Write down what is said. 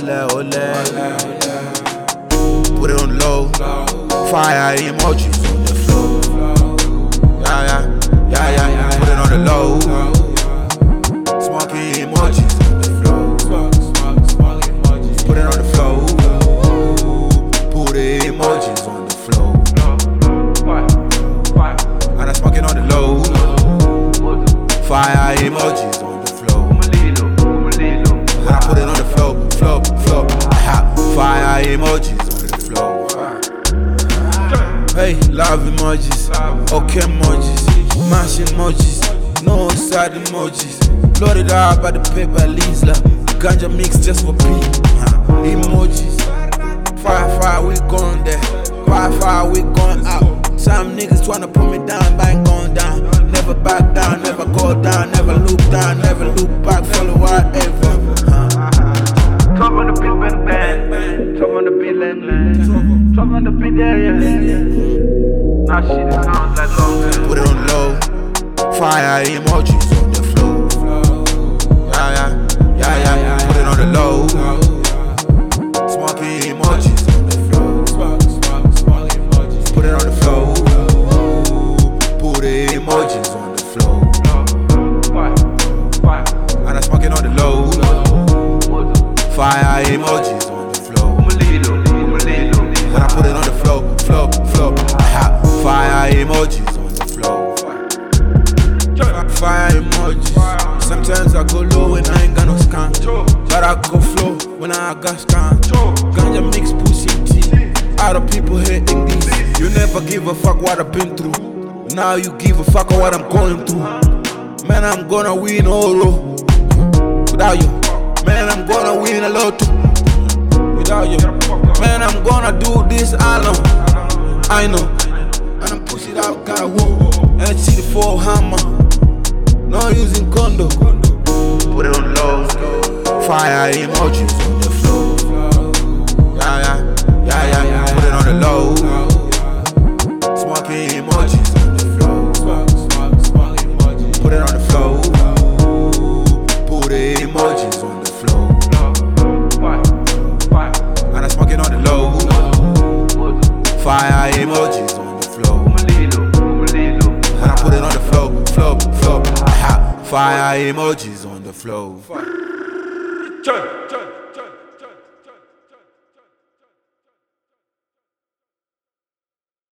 ole, ole. Put it on low. Fire emojis on the floor. Yeah. Put it on the low. Smoking emojis on the floor. Put it on the floor. Put the emojis on the floor. And I'm smoking on the low. Fire emojis on the floor. And I put it on the floor. Fire emojis on the floor. Hey, love emojis, okay emojis, mash emojis, no sad emojis. Loaded up by the paper leaves la ganja mix just for P. Emojis, fire, we going there. Fire, we going out. Some niggas tryna put me down, but I ain't going down. Never back down, never go down, never look down, never look back, follow whatever. Top on the beat, bang. Top on the beat, lang. Top on the beat, yeah. Now shit, it sounds like long. Put it on low. Fire emojis on the floor. Yeah. Put it on the low. Smoking emojis on the floor. Put it on the floor. Put the emojis on the floor. And I'm smoking on the low. Fire emojis on the floor. And I put it on the floor. Fire emojis on the floor. Fire emojis. Sometimes I go low when I ain't got no scan, but I go flow when I got scan. Ganja mix pushing T. Other people hating this. You never give a fuck what I've been through. Now you give a fuck what I'm going through. Man, I'm gonna win all without you. Man, I'm gonna win a lot without you. Man, I'm gonna do this alone. I know. And I'm push it out, got whoa. And I see the 4 hammer. No using condo. Put it on low. Fire emojis on the floor. Yeah. Put it on the low. Smoking emojis on the floor. Put it on the floor. Put the emojis on the floor. And I'm smoking on the low. Fire emojis on the floor. And I put it on the floor. Fire emojis on the floor.